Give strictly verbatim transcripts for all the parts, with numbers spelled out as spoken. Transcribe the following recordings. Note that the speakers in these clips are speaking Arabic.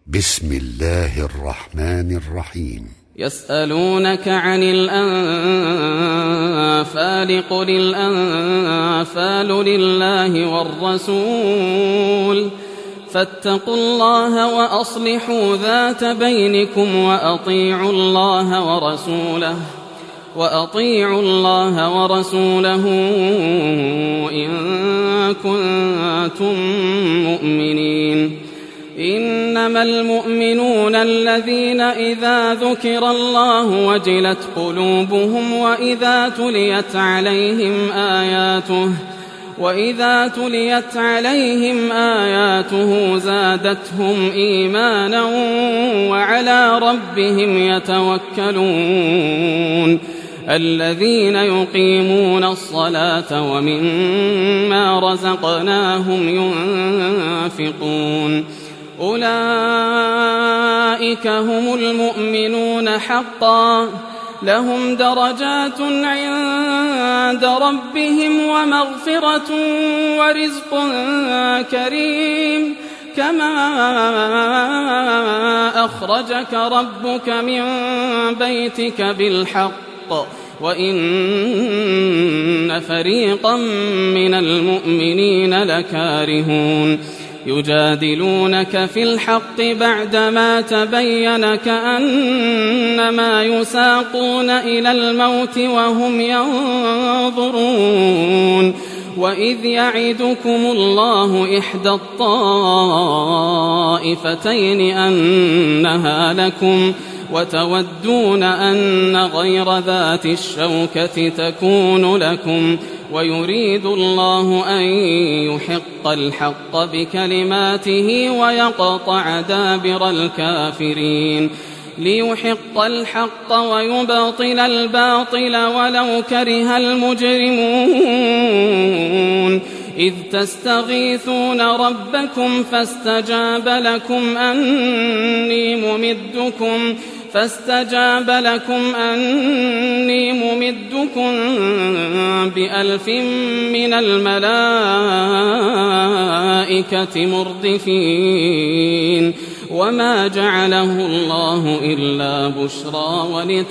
بسم الله الرحمن الرحيم. يسألونك عن الأنفال قل الأنفال لله والرسول فاتقوا الله وأصلحوا ذات بينكم وأطيعوا الله ورسوله وأطيعوا الله ورسوله إن كنتم مؤمنين. إنما المؤمنون الذين إذا ذكر الله وجلت قلوبهم وإذا تليت عليهم آياته وإذا تليت عليهم آياته زادتهم إيمانا وعلى ربهم يتوكلون. الذين يقيمون الصلاة ومما رزقناهم ينفقون أولئك هم المؤمنون حقا لهم درجات عند ربهم ومغفرة ورزق كريم. كما أخرجك ربك من بيتك بالحق وإن فريقا من المؤمنين لكارهون يجادلونك في الحق بعدما تبين كأنما يساقون إلى الموت وهم ينظرون. وإذ يعدكم الله إحدى الطائفتين أنها لكم وتودون أن غير ذات الشوكة تكون لكم ويريد الله أن يحق الحق بكلماته ويقطع دابر الكافرين ليحق الحق ويبطل الباطل ولو كره المجرمون. إذ تستغيثون ربكم فاستجاب لكم أني ممدكم فاستجاب لكم أني ممدكم بألف من الملائكة مردفين. وما جعله الله إلا بشرى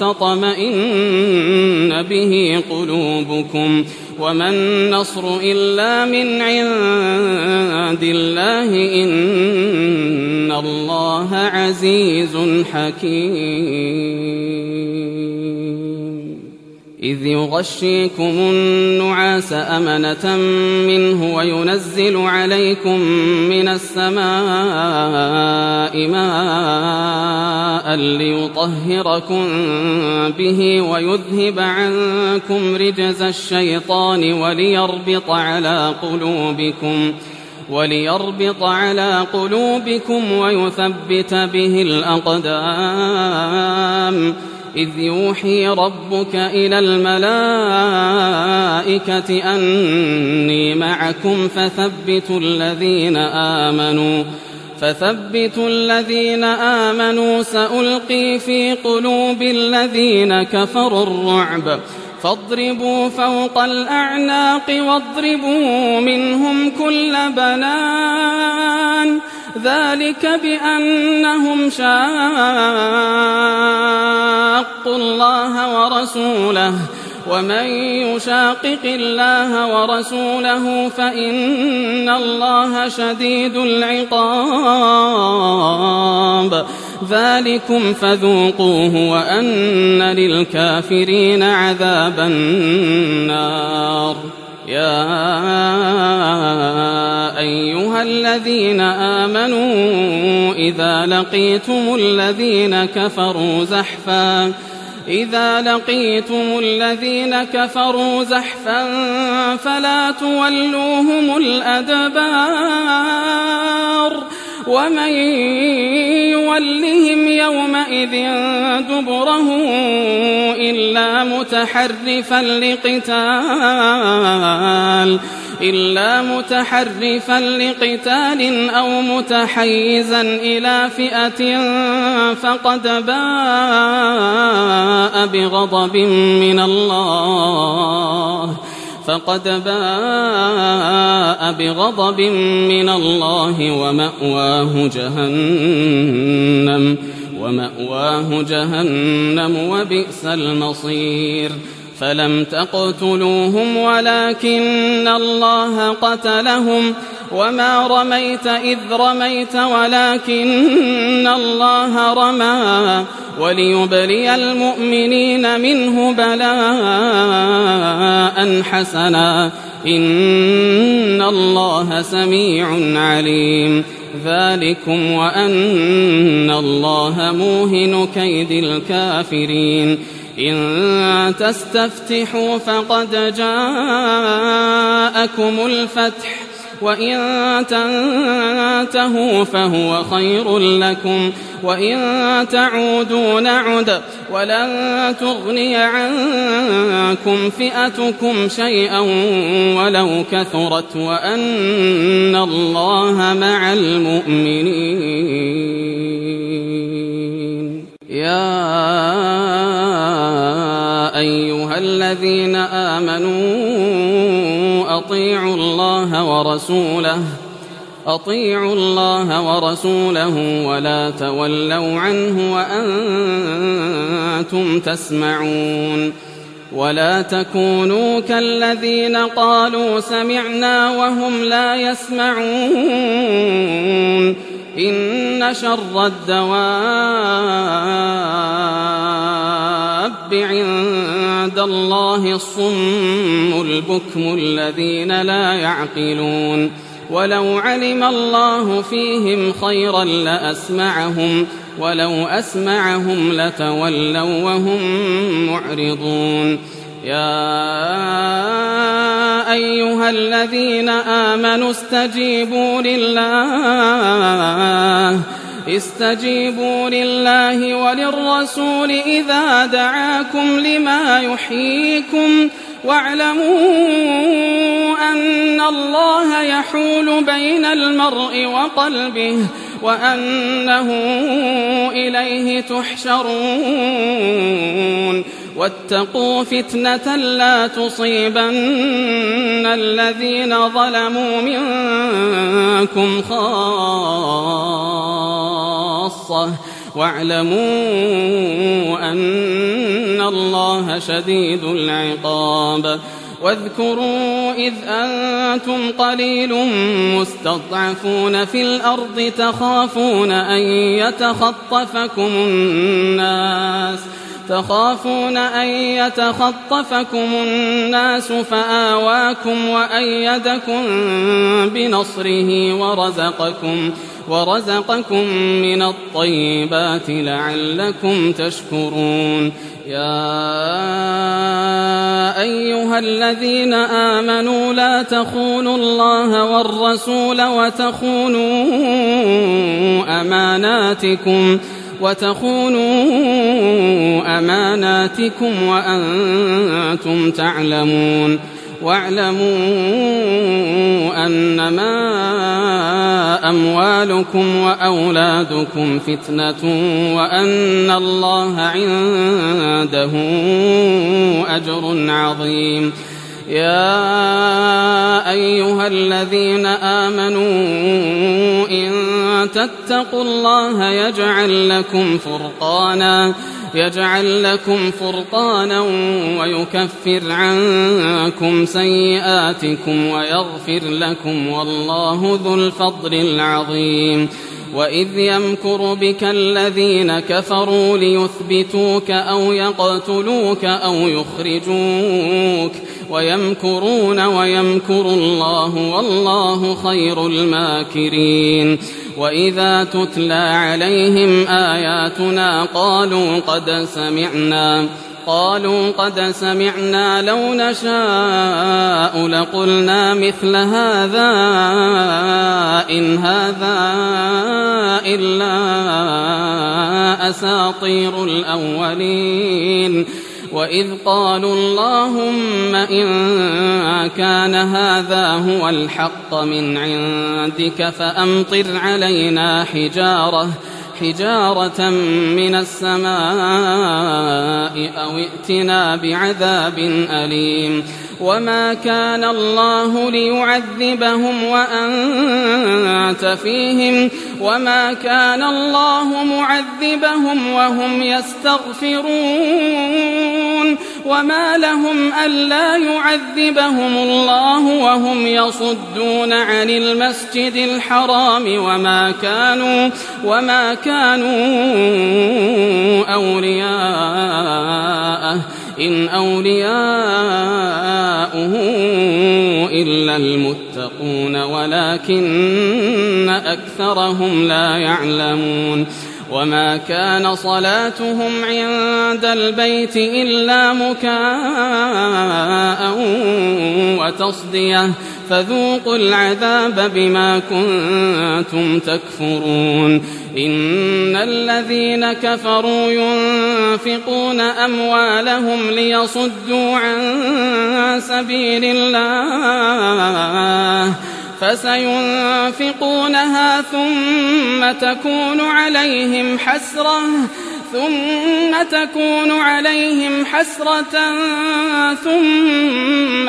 ولتطمئن به قلوبكم وما النصر إلا من عند الله إن الله عزيز حكيم. إذ يغشيكم النعاس أمنة منه وينزل عليكم من السماء ماء ليطهركم به ويذهب عنكم رجز الشيطان وليربط على قلوبكم وليربط على قلوبكم ويثبت به الأقدام. إذ يوحي ربك إلى الملائكة أني معكم فثبتوا الذين آمنوا فثبتوا الذين آمنوا سألقي في قلوب الذين كفروا الرعب فاضربوا فوق الأعناق واضربوا منهم كل بنان ذلك بأنهم شاقوا الله ورسوله ومن يشاقق الله ورسوله فإن الله شديد العقاب. ذلكم فذوقوه وأن للكافرين عذاب النار. يا أيها الذين آمنوا إذا لقيتم الذين كفروا زحفا إذا لقيتم الذين كفروا زحفا فلا تولوهم الأدبار ومن يولهم يومئذ دبره إلا متحرفا لقتال إلا متحرفا لقتال أو متحيزا إلى فئة فقد باء بغضب من الله فقد باء بغضب من الله ومأواه جهنم ومأواه جهنم وبئس المصير. فلم تقتلوهم ولكن الله قتلهم وما رميت إذ رميت ولكن الله رمى وليبلي المؤمنين منه بلاء حسنا إن الله سميع عليم. ذلكم وأن الله موهن كيد الكافرين. إن تستفتحوا فقد جاءكم الفتح وإن تنتهوا فهو خير لكم وإن تعودوا نعد ولن تغني عنكم فئتكم شيئا ولو كثرت وأن الله مع المؤمنين. يا أيها الذين آمنوا أطيعوا الله ورسوله أطيعوا الله ورسوله ولا تولوا عنه وأنتم تسمعون. ولا تكونوا كالذين قالوا سمعنا وهم لا يسمعون. إن شر الدواب عند الله الصم البكم الذين لا يعقلون. ولو علم الله فيهم خيرا لأسمعهم ولو أسمعهم لتولوا وهم معرضون. يا أيها الذين آمنوا استجيبوا لله استجيبوا لله وللرسول إذا دعاكم لما يحييكم واعلموا أن الله يحول بين المرء وقلبه وأنه إليه تحشرون. واتقوا فتنة لا تصيبن الذين ظلموا منكم خاصة واعلموا أن الله شديد العقاب. واذكروا إذ أنتم قليل مستضعفون في الأرض تخافون أن يتخطفكم الناس تخافون أن يتخطفكم الناس فآواكم وأيدكم بنصره ورزقكم ورزقكم من الطيبات لعلكم تشكرون. يا أيها الذين آمنوا لا تخونوا الله والرسول وتخونوا أماناتكم وتخونوا أماناتكم وأنتم تعلمون. واعلموا أنما أموالكم وأولادكم فتنة وأن الله عنده أجر عظيم. يا أيها الذين آمنوا إن تتقوا الله يجعل لكم فرقانا يجعل لكم فرقانا ويكفر عنكم سيئاتكم ويغفر لكم والله ذو الفضل العظيم. وإذ يمكر بك الذين كفروا ليثبتوك أو يقتلوك أو يخرجوك ويمكرون ويمكر الله والله خير الماكرين. وإذا تتلى عليهم آياتنا قالوا قد سمعنا قالوا قد سمعنا لو نشاء لقلنا مثل هذا إن هذا إلا أساطير الأولين. وإذ قالوا اللهم إن كان هذا هو الحق من عندك فأمطر علينا حجارة حجارة من السماء أو ائتنا بعذاب أليم وما كان الله ليعذبهم وأنت فيهم وما كان الله معذبهم وهم يستغفرون وما لهم ألا يعذبهم الله وهم يصدون عن المسجد الحرام وما كانوا وما كانوا أولياءه إن أولياؤه إلا المتقون ولكن أكثرهم لا يعلمون وما كان صلاتهم عند البيت إلا مكاء وتصدية فذوقوا العذاب بما كنتم تكفرون إن الذين كفروا ينفقون أموالهم ليصدوا عن سبيل الله فسينفقونها ثم تكون عليهم حسرة ثم تكون عليهم حسرة ثم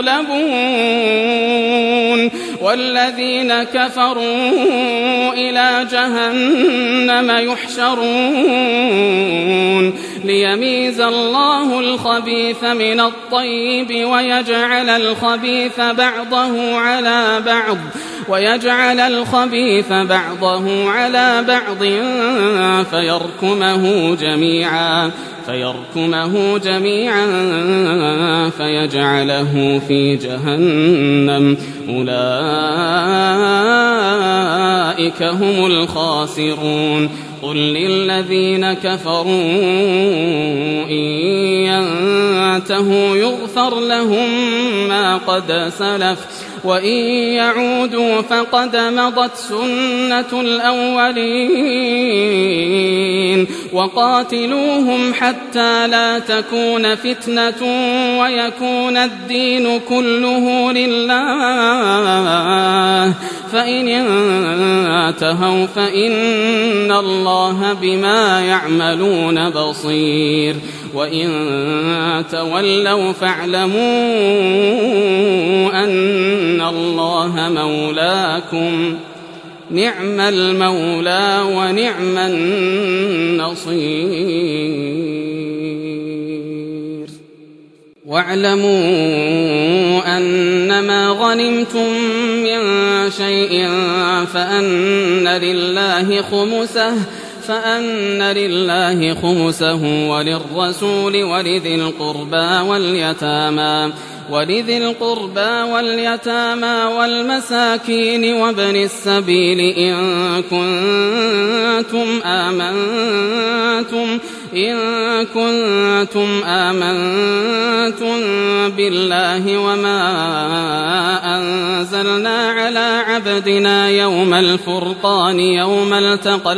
يغلبون والذين كفروا إلى جهنم يحشرون ليميز الله الخبيث من الطيب ويجعل الخبيث بعضه على بعض ويجعل الخبيث بعضه على بعض فيركمه جميعا فيركمه جميعا فيجعله في جهنم أولئك هم الخاسرون قل للذين كفروا إن ينتهوا يغفر لهم ما قد سلف وإن يعودوا فقد مضت سنة الأولين وقاتلوهم حتى لا تكون فتنة ويكون الدين كله لله فإن انتهوا فإن الله بما يعملون بصير وإن تولوا فاعلموا أن الله مولاكم نعم المولى ونعم النصير واعلموا أنما غنمتم من شيء فأن لله خمسه فأن لله خمسه وللرسول ولذي القربى واليتامى ولذي القربى واليتامى والمساكين وابن السبيل إن كنتم آمنتم إن كنتم آمنتم بالله وما أنزلنا على عبدنا يوم الفرقان يوم التقى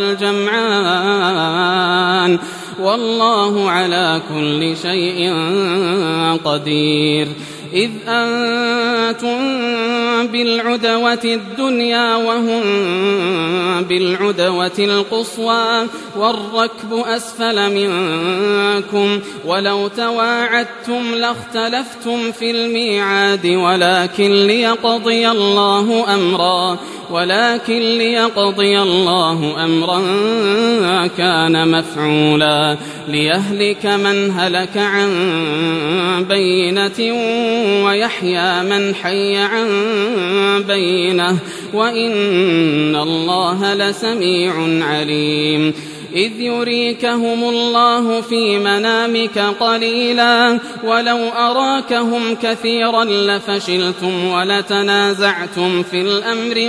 الجمعان والله على كل شيء قدير إذ أنتم بالعدوة الدنيا وهم بالعدوة القصوى والركب أسفل منكم ولو تواعدتم لاختلفتم في الميعاد ولكن ليقضي الله أمرا ولكن ليقضي الله أمرا كان مفعولا ليهلك من هلك عن بينة ويحيى من حي عن بينة وإن الله لسميع عليم إذ يريكهم الله في منامك قليلا ولو أراكهم كثيرا لفشلتم ولتنازعتم في الأمر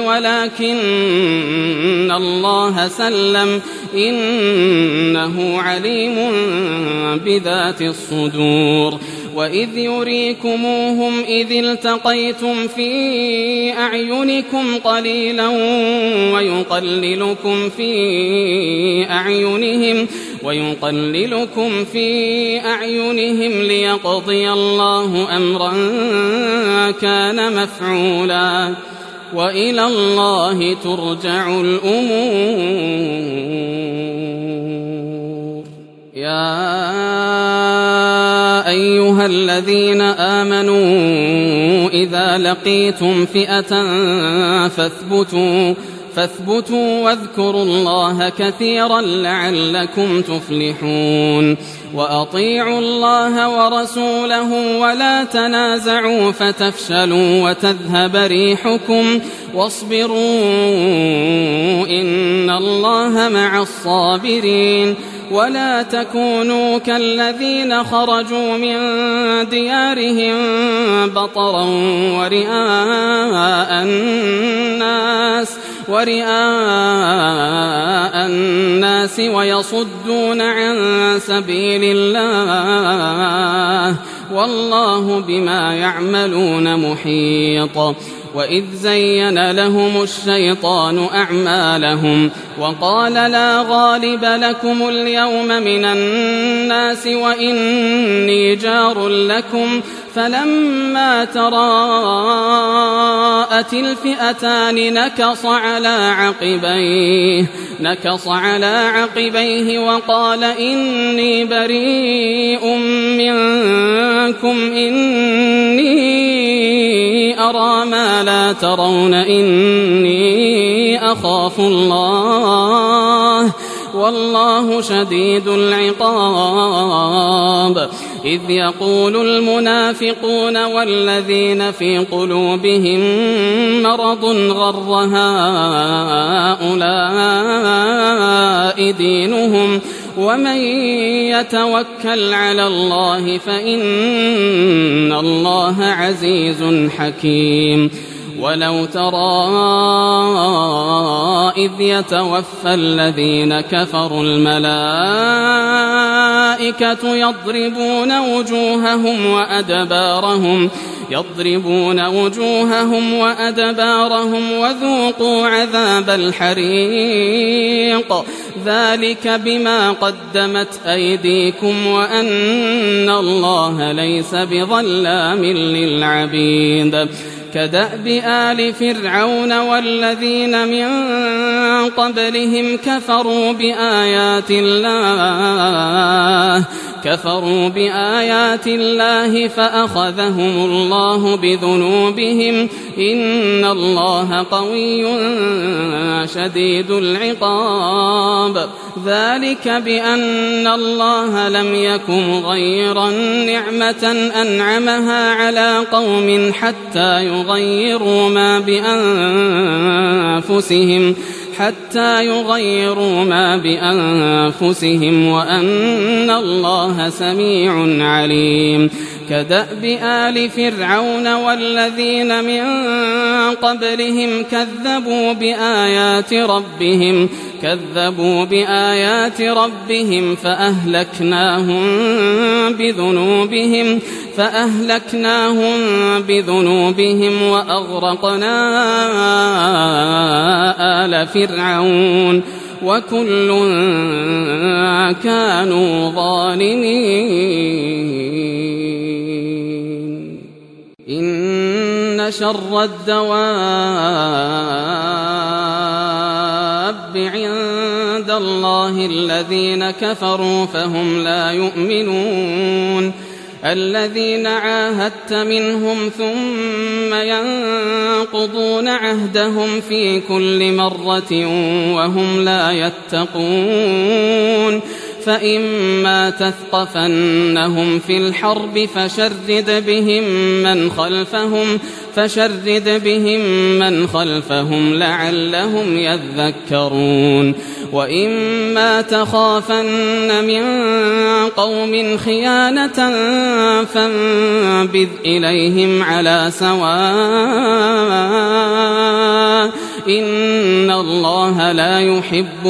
ولكن الله سلم إنه عليم بذات الصدور وإذ يريكموهم إذ التقيتم في أعينكم قليلا ويقللكم في أعينهم ويقللكم في أعينهم ليقضي الله أمرا كان مفعولا وإلى الله ترجع الأمور. يا أيها الذين آمنوا إذا لقيتم فئة فاثبتوا فاثبتوا واذكروا الله كثيرا لعلكم تفلحون. وأطيعوا الله ورسوله ولا تنازعوا فتفشلوا وتذهب ريحكم واصبروا إن الله مع الصابرين. ولا تكونوا كالذين خرجوا من ديارهم بطرا ورئاء الناس ورئاء الناس ويصدون عن سبيل الله والله بما يعملون محيط. وإذ زين لهم الشيطان أعمالهم وقال لا غالب لكم اليوم من الناس وإني جار لكم فلما تراءت الفئتان نكص على عقبيه نكص على عقبيه وقال إني بريء منكم إني أرى ما لا ترون إني أخاف الله والله شديد العقاب. إذ يقول المنافقون والذين في قلوبهم مرض غر هؤلاء دينهم ومن يتوكل على الله فإن الله عزيز حكيم. ولو ترى إذ يتوفى الذين كفروا الملائكة يضربون وجوههم وأدبارهم يضربون وجوههم وأدبارهم وذوقوا عذاب الحريق ذلك بما قدمت أيديكم وأن الله ليس بظلام للعبيد. كدأب آل فرعون والذين من قبلهم كفروا بآيات الله كفروا بآيات الله فأخذهم الله بذنوبهم إن الله قوي شديد العقاب. ذلك بأن الله لم يكن غير نعمة أنعمها على قوم حتى يغيروا ما بأنفسهم حتى يغيروا ما بأنفسهم وأن الله سميع عليم. كدأب آل فرعون والذين من قبلهم كذبوا بآيات ربهم كذبوا بآيات ربهم فأهلكناهم بذنوبهم فأهلكناهم بذنوبهم وأغرقنا آل فرعون وكل كانوا ظالمين. إن شر الدواب عند الله الذين كفروا فهم لا يؤمنون. الذين عاهدت منهم ثم ينقضون عهدهم في كل مرة وهم لا يتقون. فإما تثقفنهم في الحرب فشرد بهم من خلفهم فشرد بهم من خلفهم لعلهم يذكرون. وإما تخافن من قوم خيانة فانبذ إليهم على سواء إن الله لا يحب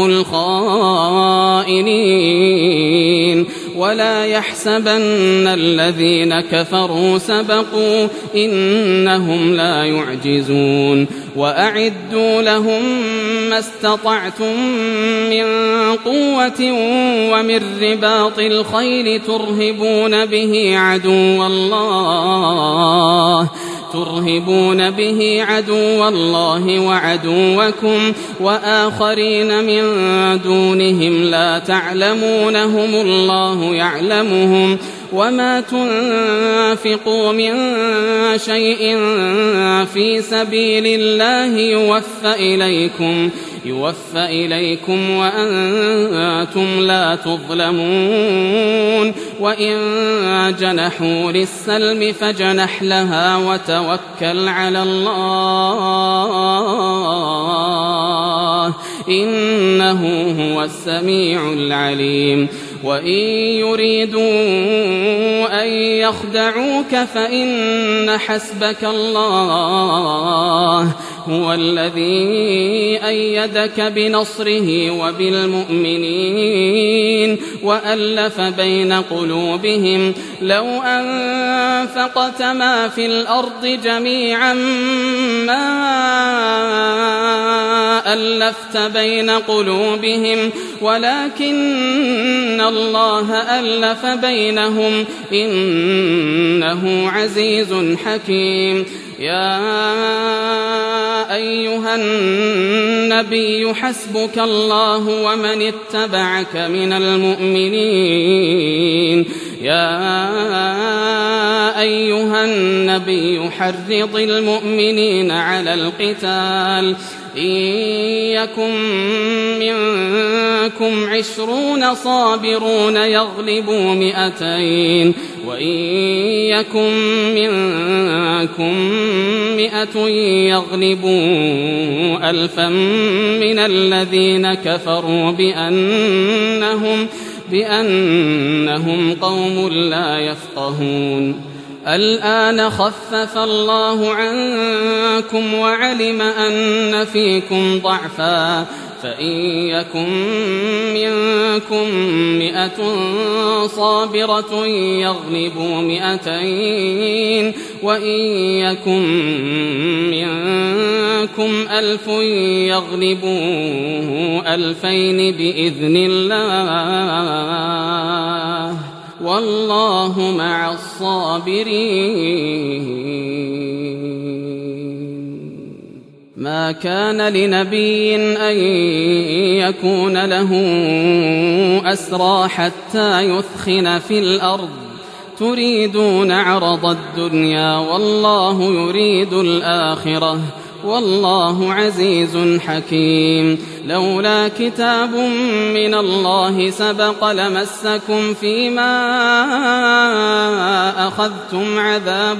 الخائنين. ولا يحسبن الذين كفروا سبقوا إنهم لا يعجزون. وأعدوا لهم ما استطعتم من قوة ومن رباط الخيل ترهبون به عدو الله ترهبون به عدو الله وعدوكم وآخرين من دونهم لا تعلمونهم الله يعلمهم وما تنفقوا من شيء في سبيل الله يوفى إليكم يوفى إليكم وأنتم لا تظلمون وإن جنحوا للسلم فجنح لها وتوكل على الله إنه هو السميع العليم وإن يريدوا أن يخدعوك فإن حسبك الله هو الذي أيدك بنصره وبالمؤمنين وألف بين قلوبهم لو أنفقت ما في الأرض جميعا ما ألفت بين قلوبهم ولكن الله ألف بينهم إنه عزيز حكيم يا أيها النبي حسبك الله ومن اتبعك من المؤمنين يا أيها النبي حرض المؤمنين على القتال إن يكن منكم عشرون صابرون يغلبوا مئتين وإن يكن منكم مئة يغلبوا ألفا من الذين كفروا بأنهم بأنهم قوم لا يفقهون الآن خفف الله عنكم وعلم أن فيكم ضعفا فإن يكن منكم مئة صابرة يغلبوا مئتين وإن يكن منكم ألف يغلبوا ألفين بإذن الله والله مع الصابرين ما كان لنبي أن يكون له أسرى حتى يثخن في الأرض تريدون عرض الدنيا والله يريد الآخرة والله عزيز حكيم لولا كتاب من الله سبق لمسكم فيما أخذتم عذاب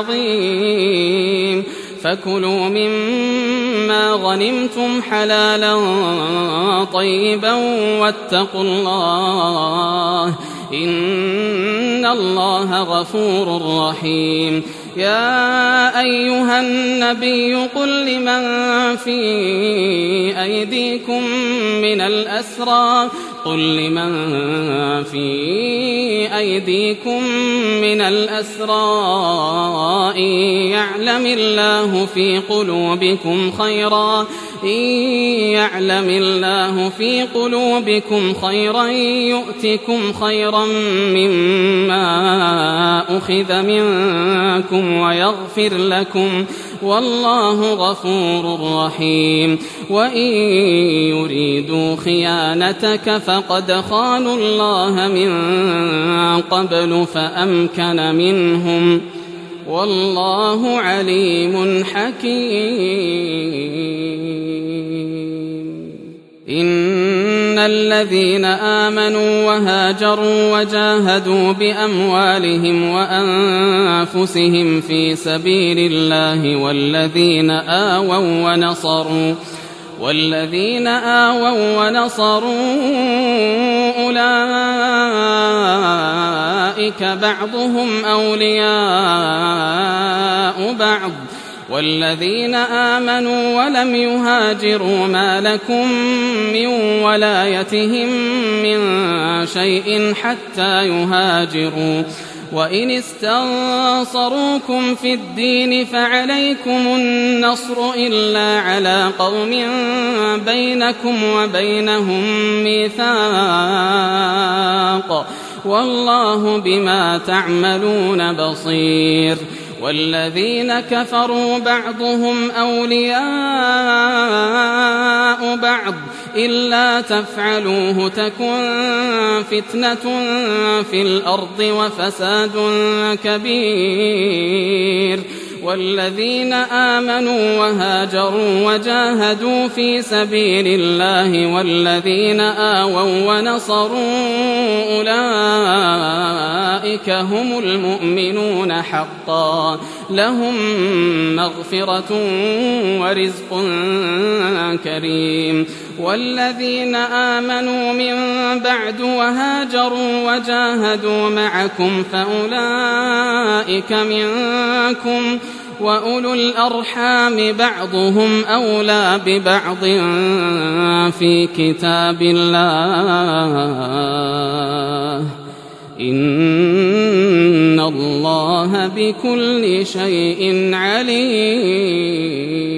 عظيم فكلوا مما غنمتم حلالا طيبا واتقوا الله إن الله غفور رحيم يا أيها النبي قل لمن في أيديكم من الأسرى قل لمن في أيديكم من الأسرى إن يعلم الله في قلوبكم خيرا إن يعلم الله في قلوبكم خيرا يؤتكم خيرا مما أخذ منكم ويغفر لكم والله غفور رحيم وإن يريدوا خيانتك فقد خانوا الله من قبل فأمكن منهم والله عليم حكيم إن الذين آمنوا وهاجروا وجاهدوا بأموالهم وأنفسهم في سبيل الله والذين آووا ونصروا والذين آووا ونصروا أولئك بعضهم أولياء بعض والذين آمنوا ولم يهاجروا ما لكم من ولايتهم من شيء حتى يهاجروا وإن استنصروكم في الدين فعليكم النصر إلا على قوم بينكم وبينهم ميثاق والله بما تعملون بصير والذين كفروا بعضهم أولياء بعض إلا تفعلوه تكن فتنة في الأرض وفساد كبير. والذين آمنوا وهاجروا وجاهدوا في سبيل الله والذين آووا ونصروا أولئك هم المؤمنون حقا لهم مغفرة ورزق كريم. والذين آمنوا من بعد وهاجروا وجاهدوا معكم فأولئك منكم وأولو الأرحام بعضهم أولى ببعض في كتاب الله إن الله بكل شيء عليم.